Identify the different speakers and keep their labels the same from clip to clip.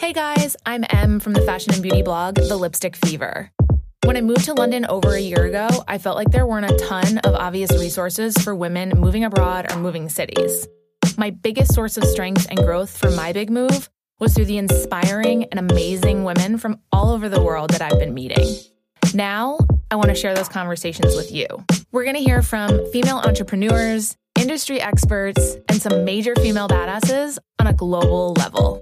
Speaker 1: Hey guys, I'm Em from the fashion and beauty blog, The Lipstick Fever. When I moved to London over a year ago, I felt like there weren't a ton of obvious resources for women moving abroad or moving cities. My biggest source of strength and growth for my big move was through the inspiring and amazing women from all over the world that I've been meeting. Now, I want to share those conversations with you. We're going to hear from female entrepreneurs, industry experts, and some major female badasses on a global level.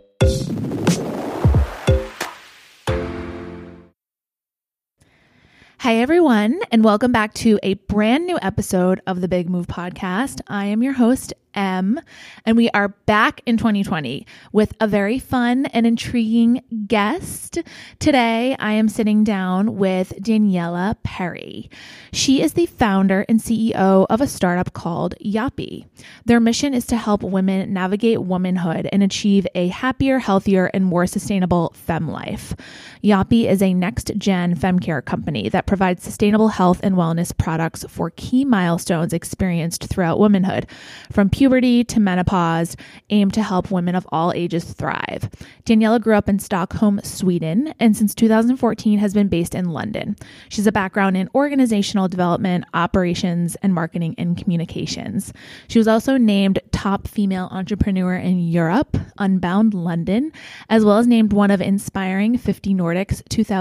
Speaker 1: Hey everyone, and welcome back to a brand new episode of the Big Move podcast. I am your host, Em, and we are back in 2020 with a very fun and intriguing guest. Today, I am sitting down with Daniela Perry. She is the founder and CEO of a startup called Yapi. Their mission is to help women navigate womanhood and achieve a happier, healthier, and more sustainable femme life. Yapi is a next-gen femcare company that provides sustainable health and wellness products for key milestones experienced throughout womanhood, from puberty to menopause, aimed to help women of all ages thrive. Daniela grew up in Stockholm, Sweden, and since 2014 has been based in London. She has a background in organizational development, operations, and marketing and communications. She was also named top female entrepreneur in Europe, Unbound London, as well as named one of Inspiring 50 Nordics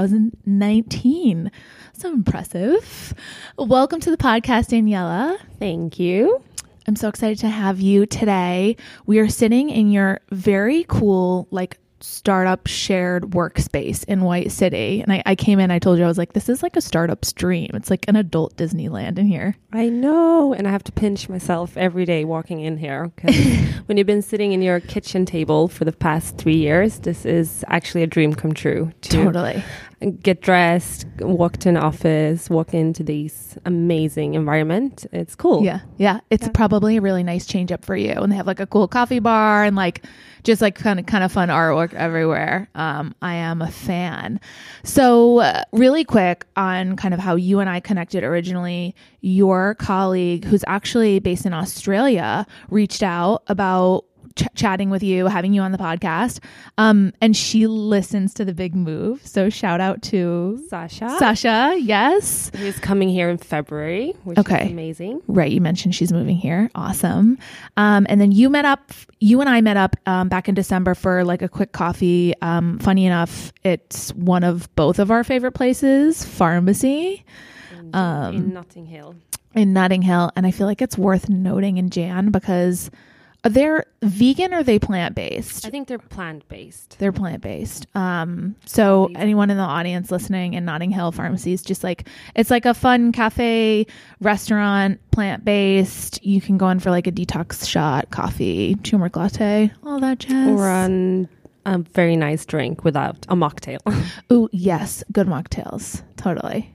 Speaker 1: 2019. So impressive. Welcome to the podcast, Daniela.
Speaker 2: Thank you.
Speaker 1: I'm so excited to have you today. We are sitting in your very cool, startup shared workspace in White City. And I came in, I told you, I was like, this is like a startup's dream. It's like an adult Disneyland in here.
Speaker 2: I know. And I have to pinch myself every day walking in here. Because when you've been sitting in your kitchen table for the past 3 years, this is actually a dream come true.
Speaker 1: Totally.
Speaker 2: Get dressed, walk to an office, walk into this amazing environment. It's cool.
Speaker 1: Yeah. It's probably a really nice change up for you. And they have like a cool coffee bar and just kind of fun artwork everywhere. I am a fan. So really quick on kind of how you and I connected originally, your colleague who's actually based in Australia reached out about chatting with you, having you on the podcast. And she listens to The Big Move. So shout out to Sasha, yes.
Speaker 2: Who's coming here in February, which is amazing.
Speaker 1: Right. You mentioned she's moving here. Awesome. And then you and I met up back in December for like a quick coffee. Funny enough, it's one of both of our favorite places, Pharmacy.
Speaker 2: In Notting Hill.
Speaker 1: And I feel like it's worth noting in Jan because they're vegan or are they plant-based?
Speaker 2: I think they're plant-based.
Speaker 1: They're plant-based. So anyone in the audience listening in Notting Hill Pharmacy is just it's like a fun cafe, restaurant, plant-based. You can go in for like a detox shot, coffee, turmeric latte, all that jazz.
Speaker 2: Or a very nice drink without a mocktail.
Speaker 1: Ooh, yes. Good mocktails. Totally.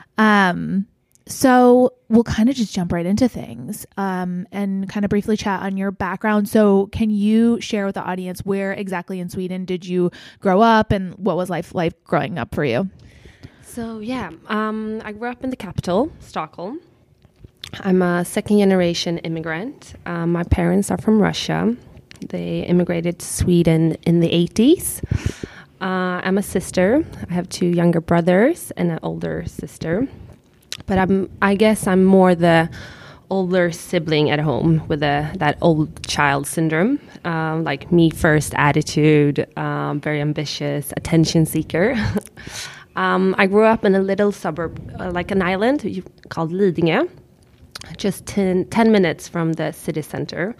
Speaker 1: So we'll kind of just jump right into things and kind of briefly chat on your background. So can you share with the audience where exactly in Sweden did you grow up and what was life growing up for you?
Speaker 2: So, I grew up in the capital, Stockholm. I'm a second generation immigrant. My parents are from Russia. They immigrated to Sweden in the 80s. I'm a sister. I have 2 younger brothers and an older sister. But I guess I'm more the older sibling at home with that old child syndrome, like me first attitude, very ambitious, attention seeker. I grew up in a little suburb, like an island called Lidingö, just 10 minutes from the city center,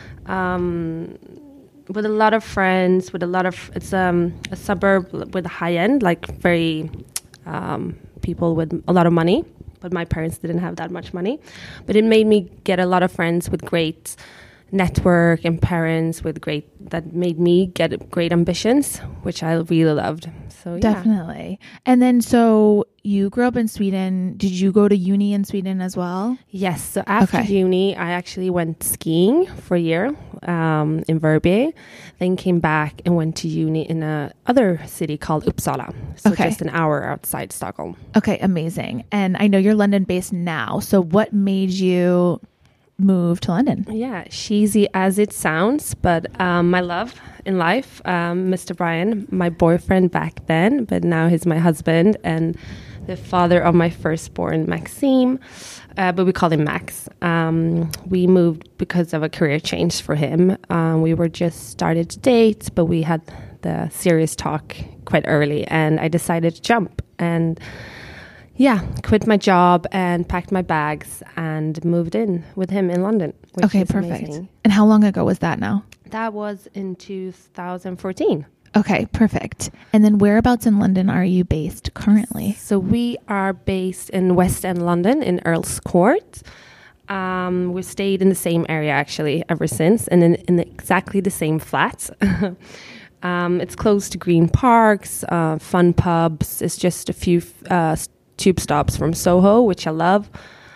Speaker 2: with a lot of friends, it's a suburb with a high end, like very people with a lot of money. But my parents didn't have that much money. But it made me get a lot of friends with great network and parents that made me get great ambitions, which I really loved. So
Speaker 1: definitely. And then, so you grew up in Sweden. Did you go to uni in Sweden as well?
Speaker 2: Yes. So after uni, I actually went skiing for a year in Verbier, then came back and went to uni in another city called Uppsala. So just an hour outside Stockholm.
Speaker 1: Okay, amazing. And I know you're London based now. So what made you move to London?
Speaker 2: Yeah, cheesy as it sounds, but my love in life, Mr. Brian, my boyfriend back then, but now he's my husband and the father of my firstborn, Maxime, but we call him Max. We moved because of a career change for him. We were just started to date, but we had the serious talk quite early, and I decided to jump and quit my job and packed my bags and moved in with him in London.
Speaker 1: Okay, perfect. Amazing. And how long ago was that now?
Speaker 2: That was in 2014.
Speaker 1: Okay, perfect. And then whereabouts in London are you based currently?
Speaker 2: So we are based in West End London in Earl's Court. We've stayed in the same area actually ever since, and in exactly the same flat. It's close to green parks, fun pubs. It's just a few tube stops from Soho, which I love.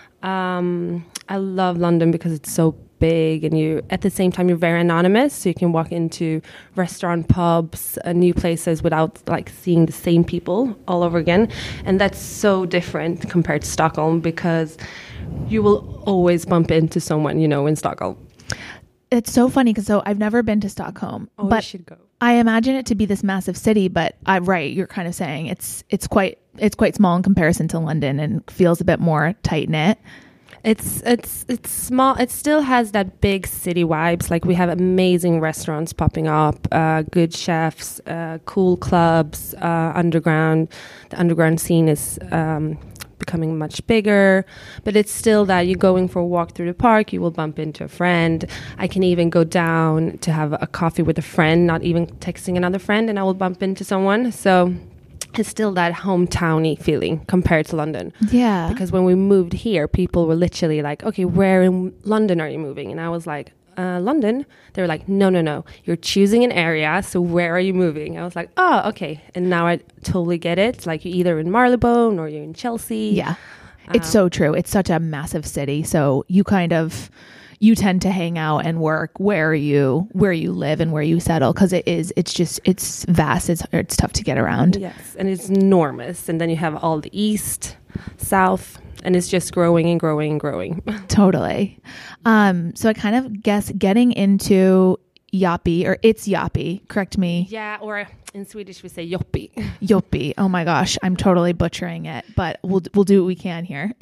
Speaker 2: I love London because it's so big, and you at the same time you're very anonymous, so you can walk into restaurant, pubs, new places without like seeing the same people all over again. And that's so different compared to Stockholm, because you will always bump into someone in Stockholm.
Speaker 1: It's so funny because I've never been to Stockholm, but
Speaker 2: you should go.
Speaker 1: I imagine it to be this massive city, but right, you're kind of saying it's quite small in comparison to London and feels a bit more tight knit.
Speaker 2: It's small. It still has that big city vibes. Like we have amazing restaurants popping up, good chefs, cool clubs, underground. The underground scene is becoming much bigger, but it's still that you're going for a walk through the park, you will bump into a friend. I can even go down to have a coffee with a friend, not even texting another friend, and I will bump into someone. So it's still that hometowny feeling compared to London.
Speaker 1: Yeah.
Speaker 2: Because when we moved here, people were literally like, okay, where in London are you moving? And I was like, London. They were like, no, you're choosing an area, so where are you moving? I was like, oh, okay. And now I totally get it. It's like you're either in Marylebone or you're in Chelsea.
Speaker 1: Yeah, it's so true. It's such a massive city, so you you tend to hang out and work where you live and where you settle, because it's vast. It's tough to get around.
Speaker 2: Yes, and it's enormous. And then you have all the east, south, and it's just growing and growing and growing.
Speaker 1: Totally. So I kind of guess getting into Yoppy, or it's Yoppy, correct me?
Speaker 2: Yeah, or in Swedish we say Yoppy.
Speaker 1: Yoppy. Oh my gosh, I'm totally butchering it, but we'll do what we can here.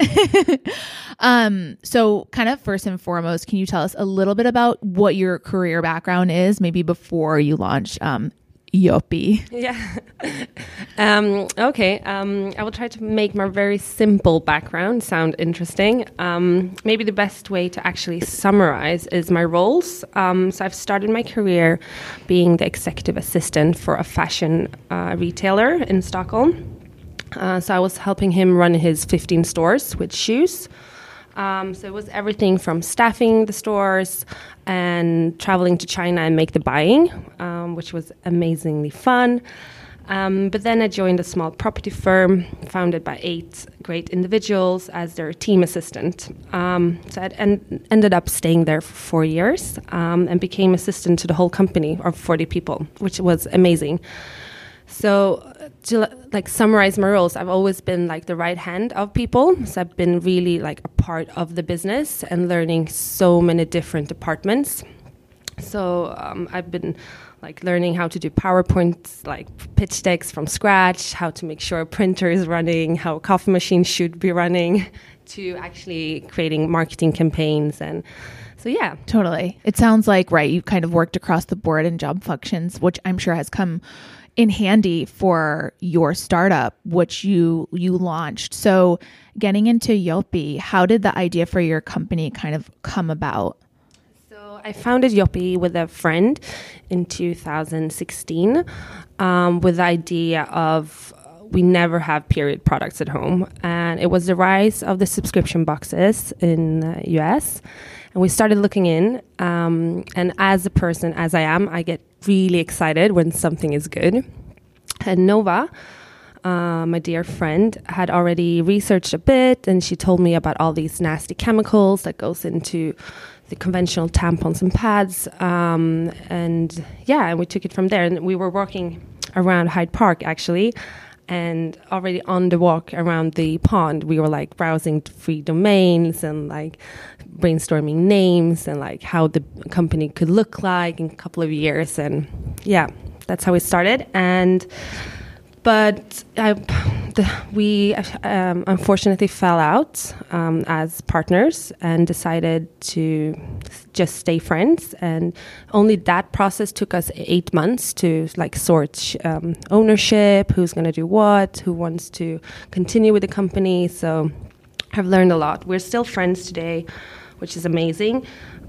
Speaker 1: So kind of first and foremost, can you tell us a little bit about what your career background is, maybe before you launch Yoppy?
Speaker 2: Yeah. Okay. I will try to make my very simple background sound interesting. Maybe the best way to actually summarize is my roles. So I've started my career being the executive assistant for a fashion retailer in Stockholm. So I was helping him run his 15 stores with shoes. So it was everything from staffing the stores and traveling to China and make the buying, which was amazingly fun. But then I joined a small property firm founded by 8 great individuals as their team assistant. So I ended up staying there for 4 years and became assistant to the whole company of 40 people, which was amazing. So to summarize my roles, I've always been like the right hand of people. So I've been really like a part of the business and learning so many different departments. So I've been like learning how to do PowerPoints, like pitch decks from scratch, how to make sure a printer is running, how a coffee machine should be running, to actually creating marketing campaigns. And so, yeah. Totally.
Speaker 1: It sounds like, right, you kind of worked across the board in job functions, which I'm sure has come in handy for your startup, which you launched. So getting into Yoppy, how did the idea for your company kind of come about?
Speaker 2: So I founded Yoppy with a friend in 2016 with the idea of we never have period products at home. And it was the rise of the subscription boxes in the US. And we started looking in. And as a person, as I am, I get really excited when something is good. And Nova, my dear friend, had already researched a bit, and she told me about all these nasty chemicals that goes into the conventional tampons and pads. And we took it from there. And we were walking around Hyde Park, actually, And already on the walk around the pond, we were like browsing free domains and like brainstorming names and like how the company could look like in a couple of years. And yeah, that's how we started. But we unfortunately fell out as partners and decided to just stay friends. And only that process took us 8 months to like sort ownership, who's going to do what, who wants to continue with the company. So I've learned a lot. We're still friends today, which is amazing.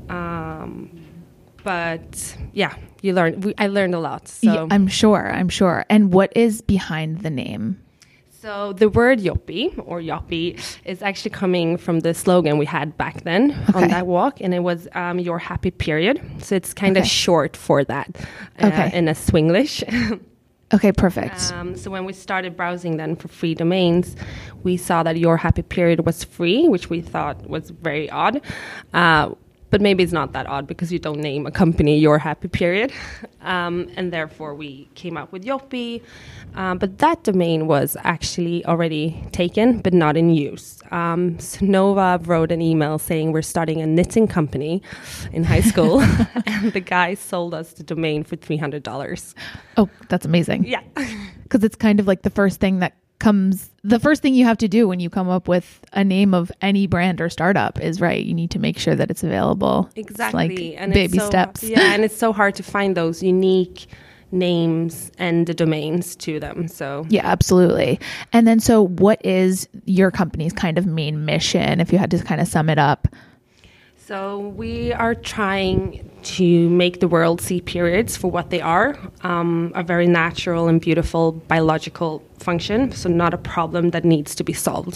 Speaker 2: But yeah, I learned a lot. So
Speaker 1: Yeah, I'm sure. And what is behind the name?
Speaker 2: So the word yoppie or yoppie is actually coming from the slogan we had back then on that walk, and it was your happy period. So it's kind of short for that in a Swinglish.
Speaker 1: Okay, perfect.
Speaker 2: So when we started browsing then for free domains, we saw that your happy period was free, which we thought was very odd. But maybe it's not that odd because you don't name a company your happy period. And therefore we came up with Yoppie. But that domain was actually already taken, but not in use. Nova wrote an email saying we're starting a knitting company in high school. And the guy sold us the domain for $300.
Speaker 1: Oh, that's amazing.
Speaker 2: Yeah.
Speaker 1: Because it's kind of like the first thing you have to do when you come up with a name of any brand or startup is you need to make sure that it's available.
Speaker 2: Exactly.
Speaker 1: It's like
Speaker 2: and
Speaker 1: baby steps.
Speaker 2: Yeah, and it's so hard to find those unique names and the domains to them. So
Speaker 1: yeah, absolutely. And then so what is your company's kind of main mission if you had to kind of sum it up?
Speaker 2: So we are trying to make the world see periods for what they are, a very natural and beautiful biological function, so not a problem that needs to be solved.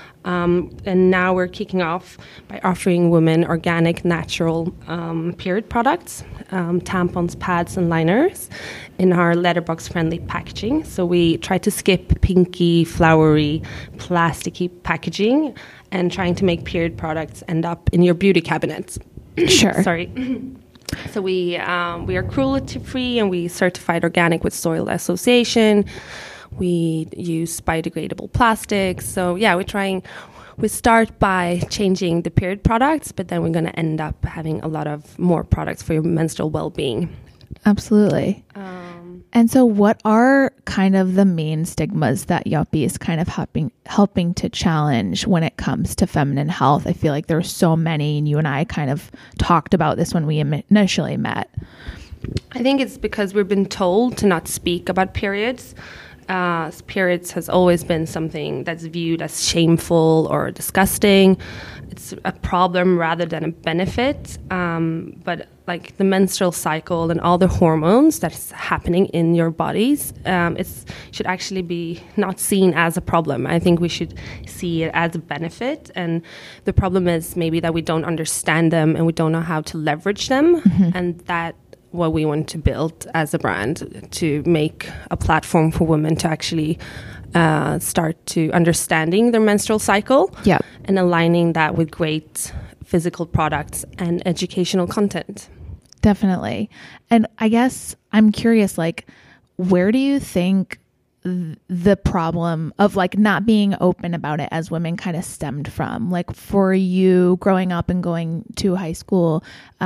Speaker 2: And now we're kicking off by offering women organic, natural period products, tampons, pads, and liners in our letterbox-friendly packaging. So we try to skip pinky, flowery, plasticky packaging and trying to make period products end up in your beauty cabinets.
Speaker 1: Sure.
Speaker 2: Sorry. So we are cruelty-free and we certified organic with Soil Association. We use biodegradable plastics. So yeah, we start by changing the period products, but then we're going to end up having a lot of more products for your menstrual well-being.
Speaker 1: Absolutely. And so what are kind of the main stigmas that Yoppie is kind of helping to challenge when it comes to feminine health? I feel like there's so many, and you and I kind of talked about this when we initially met.
Speaker 2: I think it's because we've been told to not speak about periods. Periods has always been something that's viewed as shameful or disgusting. It's a problem rather than a benefit. But like the menstrual cycle and all the hormones that's happening in your bodies, it should actually be not seen as a problem. I think we should see it as a benefit. And the problem is maybe that we don't understand them and we don't know how to leverage them. Mm-hmm. And that what we want to build as a brand, to make a platform for women to actually start to understanding their menstrual cycle and aligning that with great physical products and educational content.
Speaker 1: Definitely. And I guess I'm curious, where do you think the problem of not being open about it as women kind of stemmed from? For you growing up and going to high school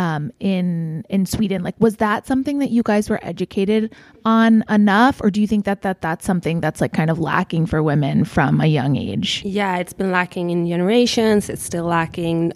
Speaker 1: in Sweden, was that something that you guys were educated on enough, or do you think that that's something that's kind of lacking for women from a young age?
Speaker 2: Yeah, it's been lacking in generations. It's still lacking.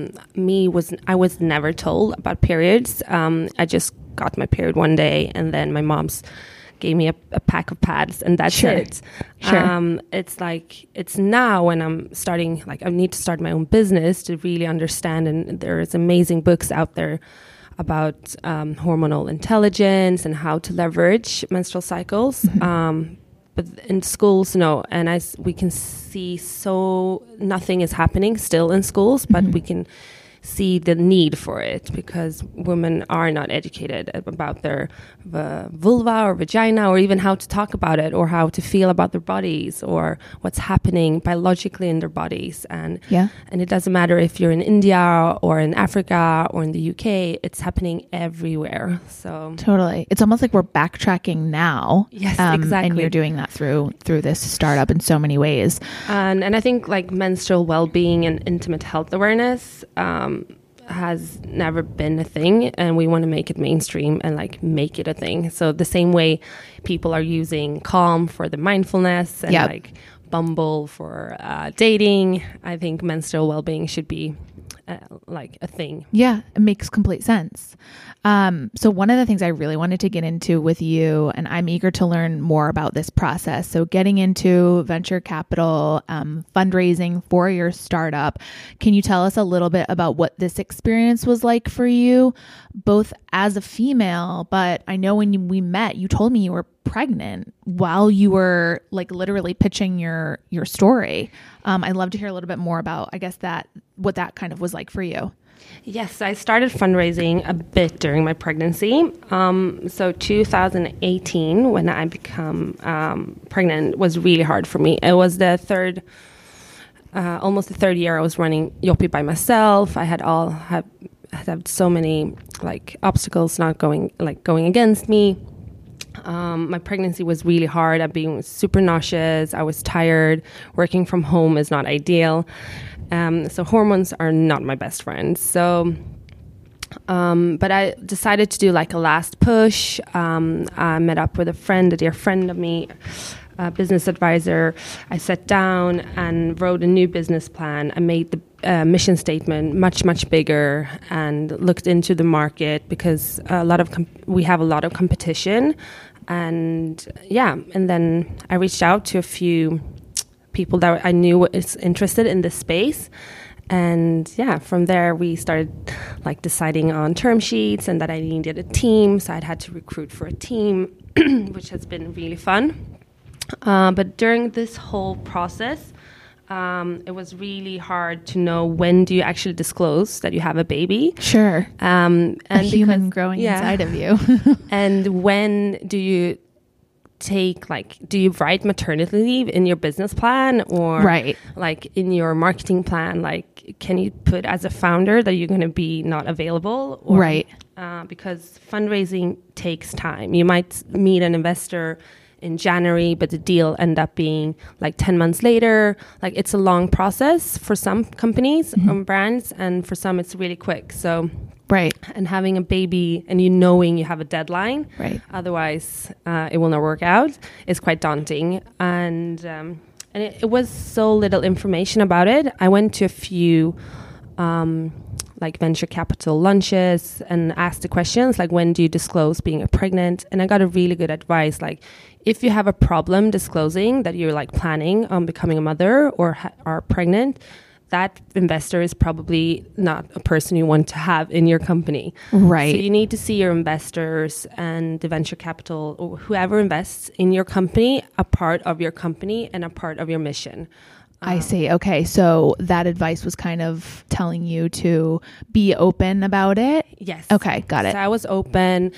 Speaker 2: I was never told about periods. I just got my period one day, and then my mom's gave me a pack of pads, and that's it.
Speaker 1: Sure.
Speaker 2: It's now when I'm starting, I need to start my own business to really understand, and there's amazing books out there about hormonal intelligence and how to leverage menstrual cycles. Mm-hmm. But in schools, no. And we can see nothing is happening still in schools, but mm-hmm. we can see the need for it, because women are not educated about their vulva or vagina, or even how to talk about it, or how to feel about their bodies, or what's happening biologically in their bodies. And it doesn't matter if you're in India or in Africa or in the UK, it's happening everywhere. So
Speaker 1: totally, it's almost like we're backtracking now.
Speaker 2: Yes, exactly.
Speaker 1: And you're doing that through this startup in so many ways.
Speaker 2: And I think like menstrual well-being and intimate health awareness has never been a thing, and we want to make it mainstream and like make it a thing. So the same way people are using Calm for the mindfulness and like Bumble for dating, I think menstrual well-being should be like a thing.
Speaker 1: Yeah, it makes complete sense. So one of the things I really wanted to get into with you, and I'm eager to learn more about this process. So getting into venture capital, fundraising for your startup, can you tell us a little bit about what this experience was like for you, both as a female, but I know when we met, you told me you were pregnant while you were like literally pitching your story. I'd love to hear a little bit more about, I guess, what that kind of was like for you.
Speaker 2: Yes, I started fundraising a bit during my pregnancy. So 2018, when I became pregnant, was really hard for me. It was almost the third year I was running Yoppy by myself. I had so many like obstacles not going against me. My pregnancy was really hard. I've been super nauseous. I was tired. Working from home is not ideal. So hormones are not my best friend. So, but I decided to do like a last push. I met up with a dear friend of me, a business advisor. I sat down and wrote a new business plan. I made the mission statement much, much bigger and looked into the market, because we have a lot of competition. And then I reached out to a few people that I knew was interested in this space. And from there we started like deciding on term sheets, and that I needed a team. So I'd had to recruit for a team, which has been really fun. But during this whole process, it was really hard to know when do you actually disclose that you have a baby.
Speaker 1: Sure.
Speaker 2: And
Speaker 1: a human growing inside of you.
Speaker 2: And when do you do you write maternity leave in your business plan, or like in your marketing plan? Like, can you put as a founder that you're going to be not available? Or, because fundraising takes time. You might meet an investor in January, but the deal end up being like 10 months later. Like, it's a long process for some companies and brands, and for some it's really quick. So and having a baby and knowing you have a deadline, otherwise it will not work out, is quite daunting. And it was so little information about it. I went to a few like venture capital lunches and asked the questions like, when do you disclose being pregnant? And I got a really good advice, like, if you have a problem disclosing that you're like planning on becoming a mother or are pregnant, that investor is probably not a person you want to have in your company.
Speaker 1: Right.
Speaker 2: So you need to see your investors and the venture capital or whoever invests in your company a part of your company and a part of your mission.
Speaker 1: I see. Okay. So that advice was kind of telling you to be open about it?
Speaker 2: Yes.
Speaker 1: Okay. Got it.
Speaker 2: So I was open.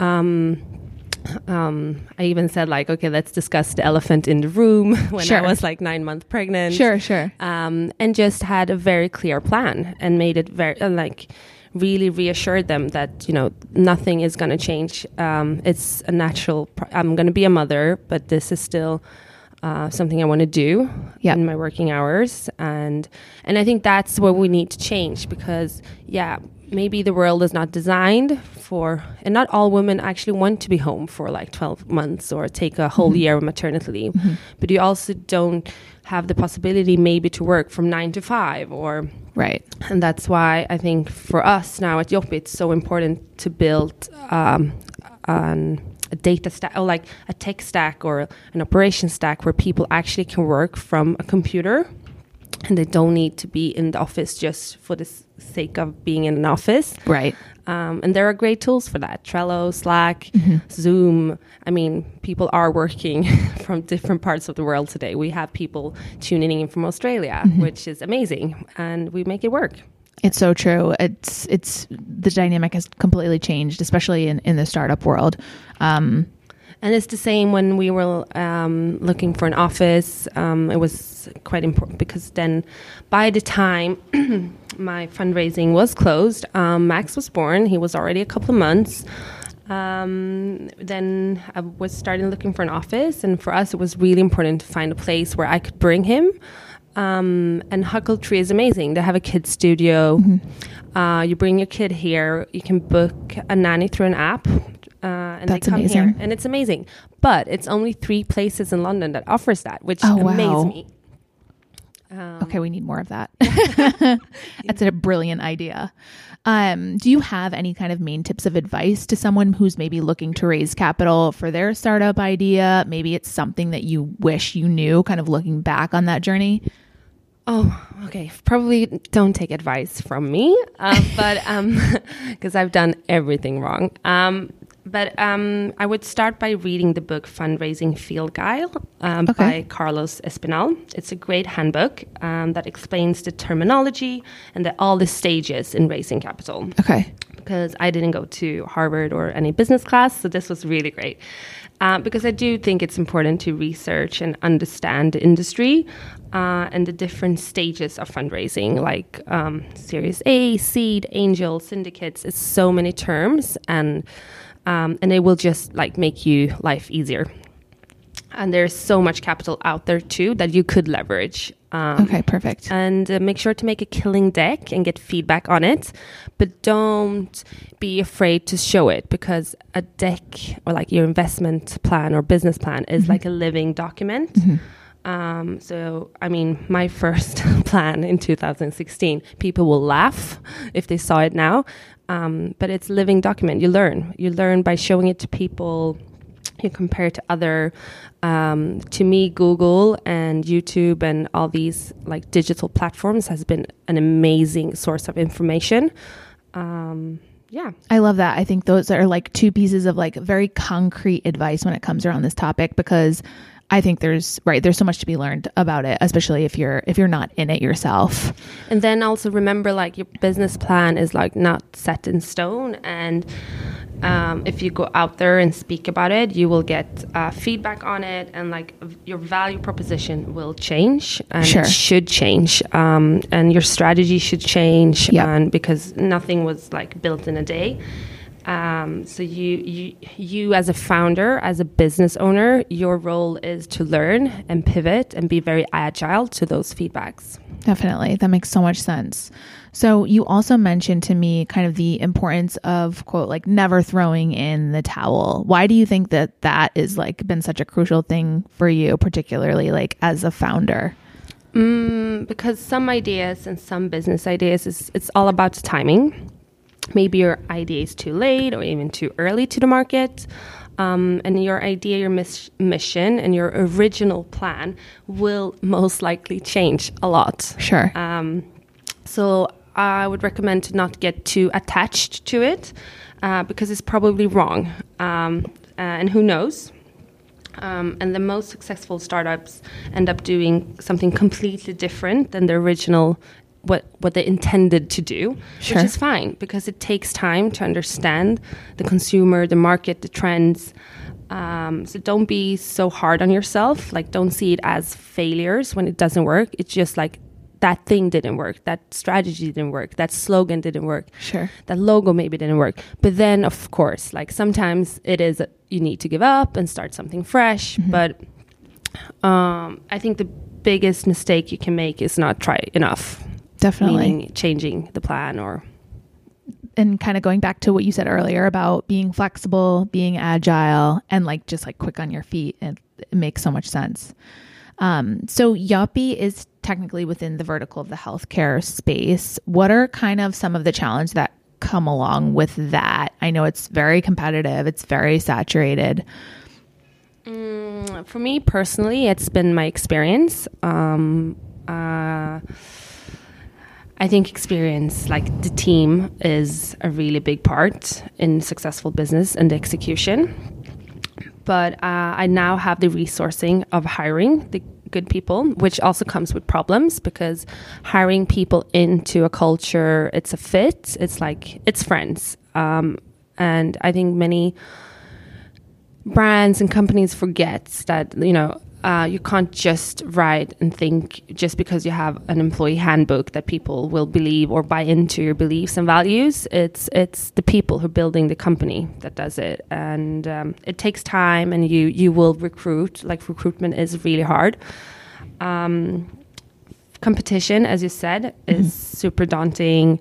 Speaker 2: I even said like, okay, let's discuss the elephant in the room when I was like 9 months pregnant.
Speaker 1: Sure.
Speaker 2: And just had a very clear plan and made it very really reassured them that, nothing is going to change. It's a natural, I'm going to be a mother, but this is still something I want to do in my working hours. And I think that's what we need to change, because maybe the world is not designed for, and not all women actually want to be home for like 12 months or take a whole year of maternity leave. But you also don't have the possibility maybe to work from 9 to 5 or...
Speaker 1: Right.
Speaker 2: And that's why I think for us now at Yoppy, it's so important to build a data stack, or like a tech stack or an operation stack where people actually can work from a computer. And they don't need to be in the office just for the sake of being in an office.
Speaker 1: Right.
Speaker 2: And there are great tools for that. Trello, Slack, Zoom. I mean, people are working from different parts of the world today. We have people tuning in from Australia, which is amazing. And we make it work.
Speaker 1: It's so true. It's the dynamic has completely changed, especially in the startup world.
Speaker 2: And it's the same when we were looking for an office. It was quite important because then by the time my fundraising was closed, Max was born. He was already a couple of months. Then I was starting looking for an office. And for us, it was really important to find a place where I could bring him. And Huckletree is amazing. They have a kids studio. Mm-hmm. You bring your kid here. You can book a nanny through an app. And
Speaker 1: That's
Speaker 2: they come
Speaker 1: amazing.
Speaker 2: here, and it's amazing. But it's only 3 places in London that offers that, which amazed me.
Speaker 1: Okay, we need more of that. That's a brilliant idea. Do you have any kind of main tips of advice to someone who's maybe looking to raise capital for their startup idea? Maybe it's something that you wish you knew, kind of looking back on that journey.
Speaker 2: Oh, okay. Probably don't take advice from me, but because I've done everything wrong. But I would start by reading the book Fundraising Field Guide by Carlos Espinal. It's a great handbook that explains the terminology and all the stages in raising capital.
Speaker 1: Okay.
Speaker 2: Because I didn't go to Harvard or any business class, so this was really great. Because I do think it's important to research and understand the industry and the different stages of fundraising, like Series A, Seed, Angel, Syndicates. It's so many terms, and it will just like make you life easier. And there's so much capital out there too that you could leverage.
Speaker 1: Okay, perfect.
Speaker 2: And make sure to make a killing deck and get feedback on it. But don't be afraid to show it, because a deck or like your investment plan or business plan is like a living document. Mm-hmm. So, I mean, my first plan in 2016, people will laugh if they saw it now. But it's a living document. You learn by showing it to people. You compare to other, to me, Google and YouTube and all these like digital platforms has been an amazing source of information. Yeah.
Speaker 1: I love that. I think those are like 2 pieces of like very concrete advice when it comes around this topic, because I think there's so much to be learned about it, especially if you're not in it yourself.
Speaker 2: And then also remember, like, your business plan is like not set in stone, and if you go out there and speak about it, you will get feedback on it, and like your value proposition will change, and it should change, and your strategy should change, and because nothing was like built in a day. So you as a founder, as a business owner, your role is to learn and pivot and be very agile to those feedbacks.
Speaker 1: Definitely. That makes so much sense. So you also mentioned to me kind of the importance of, quote, like never throwing in the towel. Why do you think that is like been such a crucial thing for you, particularly like as a founder?
Speaker 2: Because some ideas and some business ideas, it's all about timing. Maybe your idea is too late or even too early to the market. And your idea, your mission, and your original plan will most likely change a lot.
Speaker 1: Sure.
Speaker 2: So I would recommend to not get too attached to it because it's probably wrong. And who knows? And the most successful startups end up doing something completely different than the original what they intended to do, which is fine, because it takes time to understand the consumer, the market, the trends. So don't be so hard on yourself. Like, don't see it as failures when it doesn't work. It's just like, that thing didn't work. That strategy didn't work. That slogan didn't work.
Speaker 1: Sure.
Speaker 2: That logo maybe didn't work. But then, of course, like sometimes it is, you need to give up and start something fresh. Mm-hmm. But I think the biggest mistake you can make is not try enough.
Speaker 1: Definitely.
Speaker 2: Meaning changing the plan
Speaker 1: and kind of going back to what you said earlier about being flexible, being agile, and like just like quick on your feet. It makes so much sense. So Youppi is technically within the vertical of the healthcare space. What are kind of some of the challenges that come along with that? I know it's very competitive. It's very saturated.
Speaker 2: For me personally, it's been my experience. I think experience, like the team, is a really big part in successful business and the execution. But I now have the resourcing of hiring good people, which also comes with problems because hiring people into a culture, it's a fit. It's like, it's friends. And I think many brands and companies forget that, you can't just write and think just because you have an employee handbook that people will believe or buy into your beliefs and values. It's the people who are building the company that does it. And it takes time, and you will recruit. Like, recruitment is really hard. Competition, as you said, is super daunting.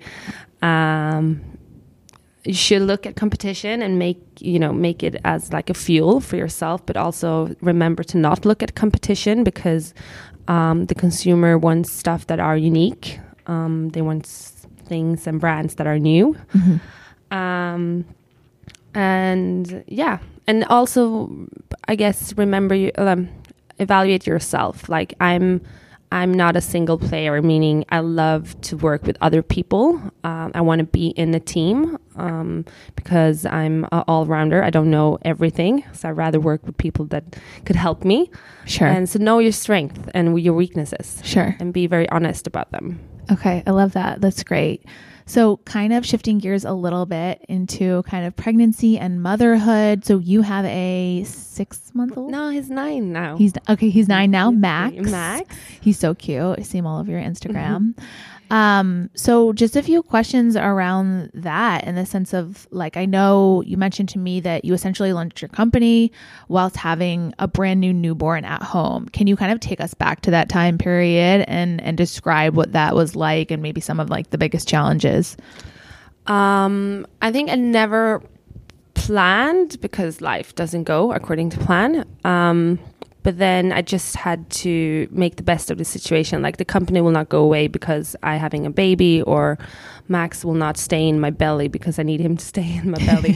Speaker 2: You should look at competition and make it as like a fuel for yourself, but also remember to not look at competition because the consumer wants stuff that are unique. They want things and brands that are new. And also, I guess, remember, evaluate yourself. Like, I'm not a single player, meaning I love to work with other people. I want to be in a team because I'm an all-rounder. I don't know everything, so I'd rather work with people that could help me.
Speaker 1: Sure.
Speaker 2: And so know your strength and your weaknesses.
Speaker 1: Sure.
Speaker 2: And be very honest about them.
Speaker 1: Okay, I love that. That's great. So kind of shifting gears a little bit into kind of pregnancy and motherhood. So you have a 6-month-old?
Speaker 2: No, he's 9 now.
Speaker 1: He's 9 now. Max.
Speaker 2: Max.
Speaker 1: He's so cute. I see him all over your Instagram. So just a few questions around that, in the sense of, like, I know you mentioned to me that you essentially launched your company whilst having a brand new newborn at home. Can you kind of take us back to that time period and describe what that was like, and maybe some of like the biggest challenges?
Speaker 2: I think I never planned, because life doesn't go according to plan. But then I just had to make the best of the situation. Like, the company will not go away because I'm having a baby, or Max will not stay in my belly because I need him to stay in my belly.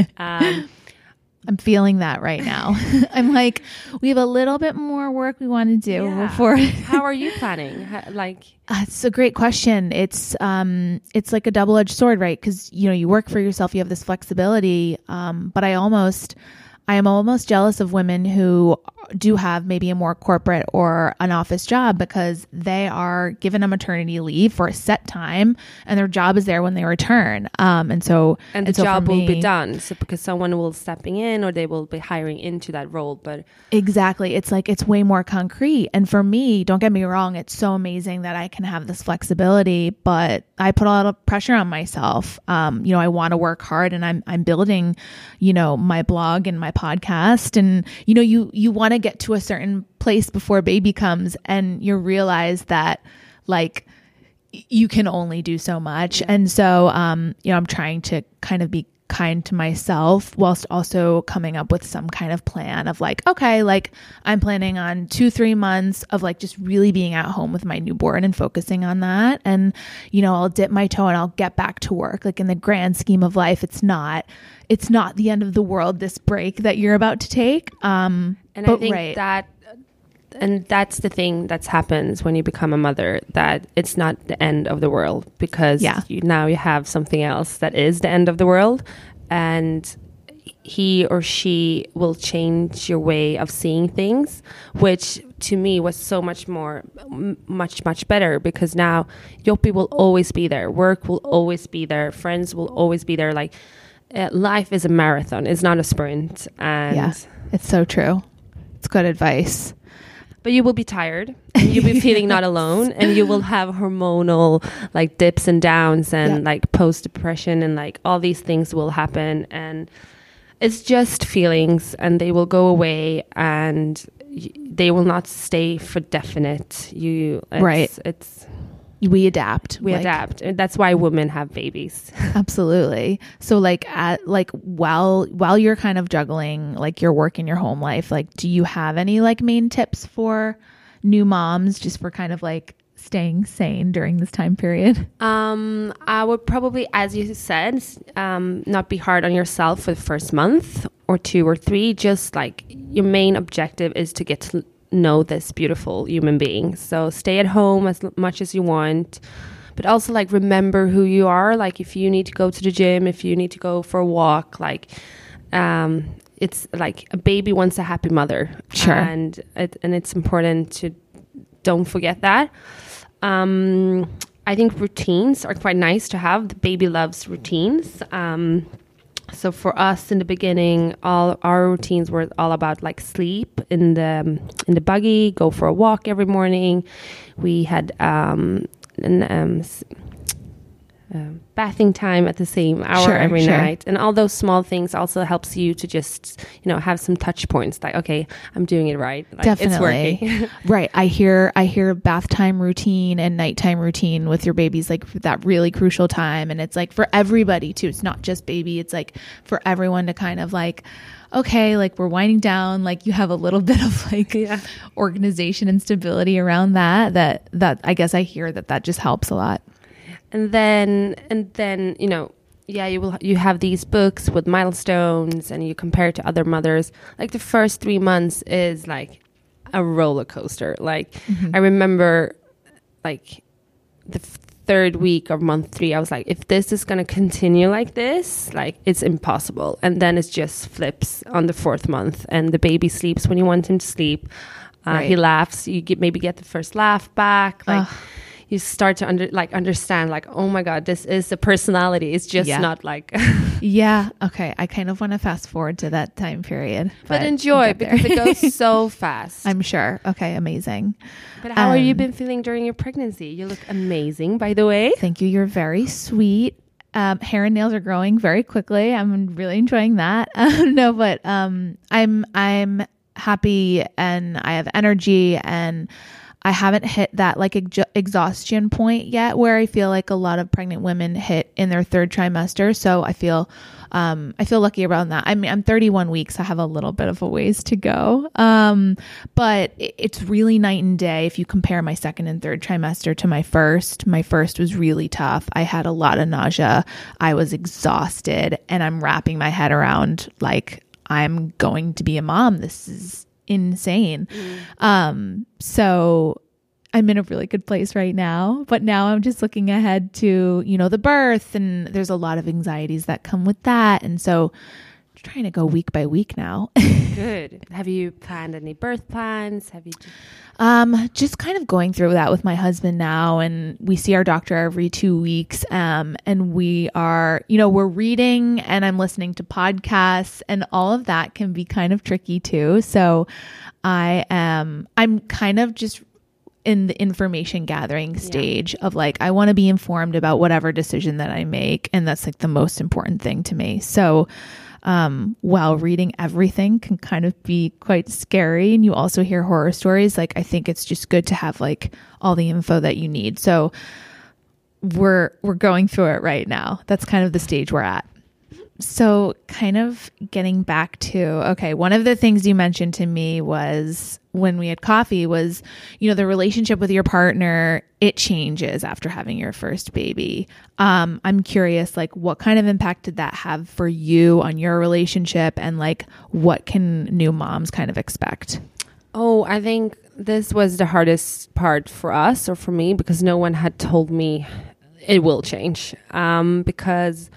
Speaker 1: I'm feeling that right now. I'm like, we have a little bit more work we want to do before.
Speaker 2: How are you planning?
Speaker 1: It's a great question. It's like a double-edged sword, right? Because, you work for yourself, you have this flexibility. But I am almost jealous of women who do have maybe a more corporate or an office job, because they are given a maternity leave for a set time and their job is there when they return. And the
Speaker 2: job will be done. So because someone will stepping in, or they will be hiring into that role. But
Speaker 1: exactly. It's like, it's way more concrete. And for me, don't get me wrong, it's so amazing that I can have this flexibility, but I put a lot of pressure on myself. I want to work hard, and I'm building, my blog and my podcast, and you want to get to a certain place before baby comes, and you realize that, like, you can only do so much. And so I'm trying to kind of be kind to myself whilst also coming up with some kind of plan of, like, okay, like, I'm planning on 2-3 months of, like, just really being at home with my newborn and focusing on that. And, I'll dip my toe and I'll get back to work. Like, in the grand scheme of life, it's not the end of the world, this break that you're about to take.
Speaker 2: And I think that's the thing that happens when you become a mother, that it's not the end of the world, because now you have something else that is the end of the world, and he or she will change your way of seeing things, which to me was so much better, because now Yoppie will always be there, work will always be there, friends will always be there. Like, life is a marathon, it's not a sprint. And
Speaker 1: it's so true. It's good advice.
Speaker 2: But you will be tired, and you'll be feeling not alone, and you will have hormonal, like, dips and downs, and like post-depression, and like all these things will happen, and it's just feelings, and they will go away, and they will not stay for definite.
Speaker 1: We adapt.
Speaker 2: We adapt. And that's why women have babies.
Speaker 1: Absolutely. So while you're kind of juggling, like, your work and your home life, like, do you have any, like, main tips for new moms, just for kind of, like, staying sane during this time period?
Speaker 2: I would probably, as you said, not be hard on yourself for the first month or 2 or 3. Just, like, your main objective is to get to know this beautiful human being. So stay at home as much as you want, but also, like, remember who you are. Like, if you need to go to the gym, if you need to go for a walk, like, it's like a baby wants a happy mother.
Speaker 1: Sure.
Speaker 2: And it's important to don't forget that. I think routines are quite nice to have. The baby loves routines. So for us in the beginning, all our routines were all about like sleep in the buggy, go for a walk every morning. We had bathing time at the same hour every night, and all those small things also helps you to just have some touch points like, okay, I'm doing it right, like,
Speaker 1: definitely.
Speaker 2: it's working.
Speaker 1: Right. I hear bath time routine and nighttime routine with your babies, like that really crucial time, and it's like for everybody too. It's not just baby, it's like for everyone to kind of like, okay, like we're winding down, like you have a little bit of like organization and stability around that I guess I hear that just helps a lot.
Speaker 2: And then you have these books with milestones, and you compare it to other mothers. Like the first 3 months is like a roller coaster. Like I remember like the third week of month 3, I was like, if this is going to continue like this, like it's impossible. And then it just flips on the 4th month, and the baby sleeps when you want him to sleep. He laughs. You maybe get the first laugh back. Like you start to understand like, oh my God, this is the personality. It's just not like.
Speaker 1: Yeah. Okay. I kind of want to fast forward to that time period.
Speaker 2: But enjoy, because it goes so fast.
Speaker 1: I'm sure. Okay. Amazing.
Speaker 2: But how have you been feeling during your pregnancy? You look amazing, by the way.
Speaker 1: Thank you. You're very sweet. Hair and nails are growing very quickly. I'm really enjoying that. I'm happy, and I have energy, and I haven't hit that like exhaustion point yet, where I feel like a lot of pregnant women hit in their 3rd trimester. So I feel lucky around that. I mean, I'm 31 weeks. I have a little bit of a ways to go. But it's really night and day. If you compare my 2nd and 3rd trimester to my first was really tough. I had a lot of nausea. I was exhausted, and I'm wrapping my head around like, I'm going to be a mom. This is insane. So I'm in a really good place right now, but now I'm just looking ahead to, the birth, and there's a lot of anxieties that come with that. And so trying to go week by week now.
Speaker 2: Good. Have you planned any birth plans? Have you
Speaker 1: just kind of going through that with my husband now, and we see our doctor every 2 weeks. And we are, we're reading, and I'm listening to podcasts, and all of that can be kind of tricky too. So I'm kind of just in the information gathering stage of like, I want to be informed about whatever decision that I make. And that's like the most important thing to me. So while reading everything can kind of be quite scary, and you also hear horror stories, like I think it's just good to have like all the info that you need. So we're going through it right now. That's kind of the stage we're at. So kind of getting back to, okay, one of the things you mentioned to me was when we had coffee was, the relationship with your partner, it changes after having your first baby. I'm curious, like what kind of impact did that have for you on your relationship, and like what can new moms kind of expect?
Speaker 2: Oh, I think this was the hardest part for us, or for me, because no one had told me it will change. Because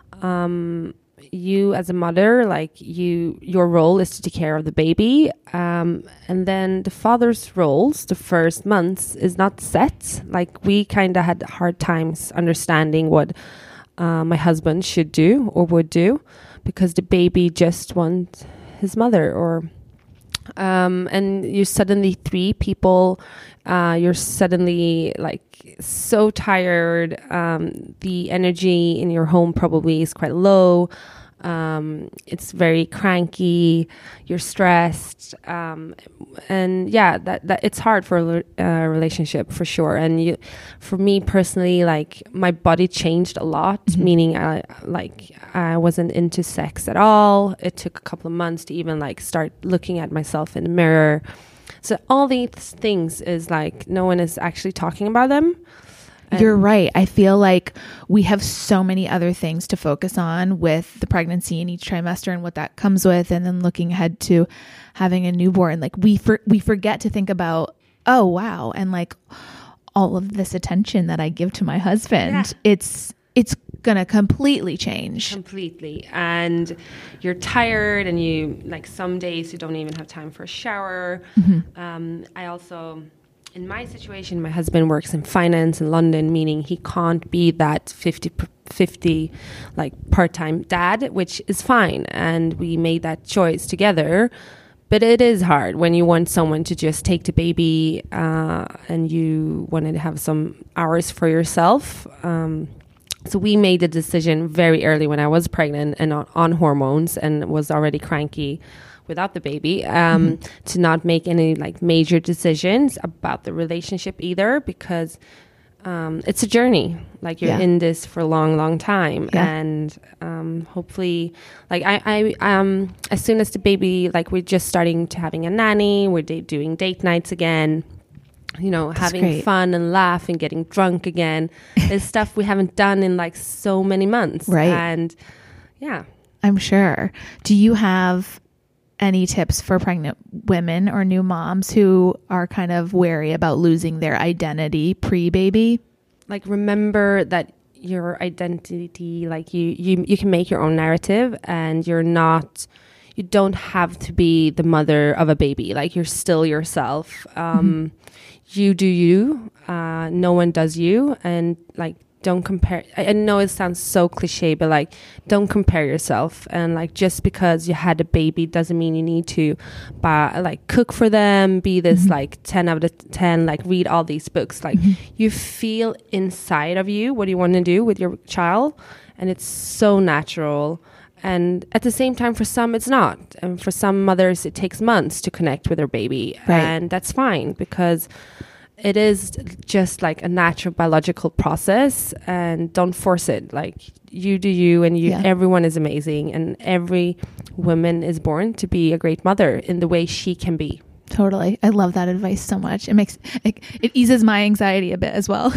Speaker 2: you as a mother, like your role is to take care of the baby, and then the father's roles the first months is not set. Like we kind of had hard times understanding what my husband should do or would do, because the baby just wants his mother, or and you're suddenly 3 people, you're suddenly like so tired, the energy in your home probably is quite low, it's very cranky, you're stressed, and that it's hard for a relationship for sure. And for me personally, like my body changed a lot, meaning I wasn't into sex at all. It took a couple of months to even like start looking at myself in the mirror. So all these things is like no one is actually talking about them.
Speaker 1: You're right. I feel like we have so many other things to focus on with the pregnancy in each trimester and what that comes with, and then looking ahead to having a newborn. Like we forget to think about, oh wow, and like all of this attention that I give to my husband. It's going to completely change.
Speaker 2: Completely. And you're tired, and you, like, some days you don't even have time for a shower. I also, in my situation, my husband works in finance in London, meaning he can't be that 50 like part-time dad, which is fine. And we made that choice together. But it is hard when you want someone to just take the baby and you want to have some hours for yourself. So we made the decision very early when I was pregnant and on hormones and was already cranky without the baby, to not make any like major decisions about the relationship either, because it's a journey. Like, you're in this for a long, long time. And hopefully, like, I as soon as the baby, like, we're just starting to having a nanny, we're doing date nights again, you know, having fun and laugh and getting drunk again is stuff we haven't done in like so many months.
Speaker 1: Right.
Speaker 2: And yeah.
Speaker 1: I'm sure. Do you have any tips for pregnant women or new moms who are kind of wary about losing their identity pre-baby?
Speaker 2: Like, remember that your identity, like, you can make your own narrative, and you don't have to be the mother of a baby. Like, you're still yourself. You do you. No one does you. And like, don't compare. I know it sounds so cliche, but like, don't compare yourself. And like, just because you had a baby doesn't mean you need to cook for them, be this like 10 out of 10, like read all these books. Like, you feel inside of you what you want to do with your child, and it's so natural. And at the same time, for some, it's not. And for some mothers, it takes months to connect with their baby.
Speaker 1: Right.
Speaker 2: And that's fine, because it is just like a natural biological process, and don't force it. Like, you do you, and everyone is amazing, and every woman is born to be a great mother in the way she can be.
Speaker 1: Totally. I love that advice so much. It eases my anxiety a bit as well.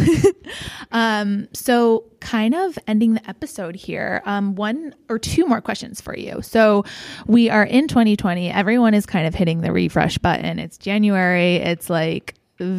Speaker 1: So kind of ending the episode here, one or two more questions for you. So we are in 2020. Everyone is kind of hitting the refresh button. It's January. It's like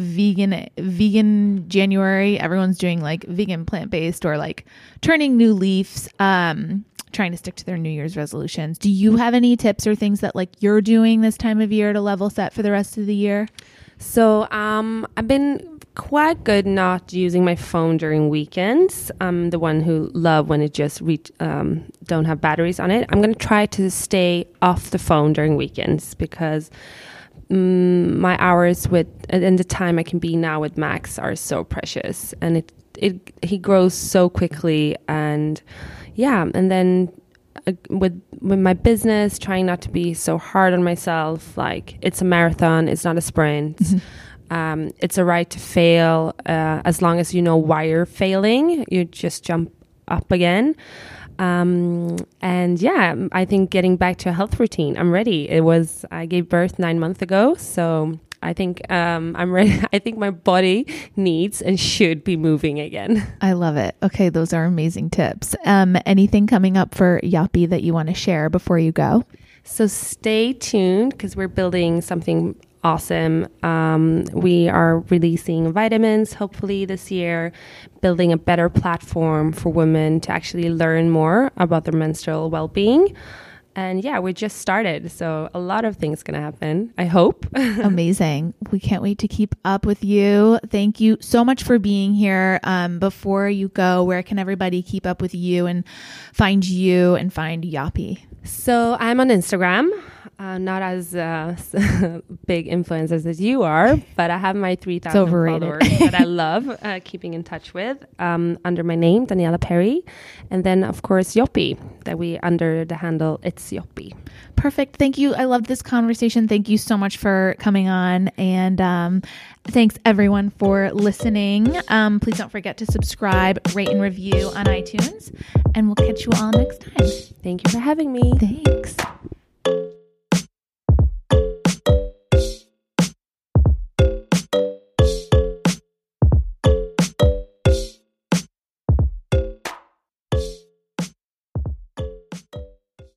Speaker 1: vegan January. Everyone's doing like vegan plant-based or like turning new leaves, trying to stick to their New Year's resolutions. Do you have any tips or things that like you're doing this time of year to level set for the rest of the year?
Speaker 2: So I've been quite good not using my phone during weekends. I'm the one who love when it just don't have batteries on it. I'm going to try to stay off the phone during weekends, because my hours and the time I can be now with Max are so precious, and he grows so quickly. And and then with my business, trying not to be so hard on myself. Like, it's a marathon, it's not a sprint. It's a right to fail. As long as you know why you're failing, you just jump up again. I think getting back to a health routine, I'm ready. I gave birth 9 months ago, so I think I'm ready. I think my body needs and should be moving again.
Speaker 1: I love it. Okay, those are amazing tips. Anything coming up for Yoppy that you want to share before you go?
Speaker 2: So stay tuned, because we're building something awesome. We are releasing vitamins, hopefully this year, building a better platform for women to actually learn more about their menstrual well-being. And we just started. So a lot of things going to happen, I hope.
Speaker 1: Amazing. We can't wait to keep up with you. Thank you so much for being here. Before you go, where can everybody keep up with you and find Yoppy?
Speaker 2: So I'm on Instagram. Not as big influencers as you are, but I have my 3,000 followers that I love keeping in touch with under my name, Daniela Perry. And then, of course, Yoppy, that we under the handle It's Yoppy.
Speaker 1: Perfect. Thank you. I love this conversation. Thank you so much for coming on. And thanks, everyone, for listening. Please don't forget to subscribe, rate, and review on iTunes. And we'll catch you all next time.
Speaker 2: Thank you for having me.
Speaker 1: Thanks.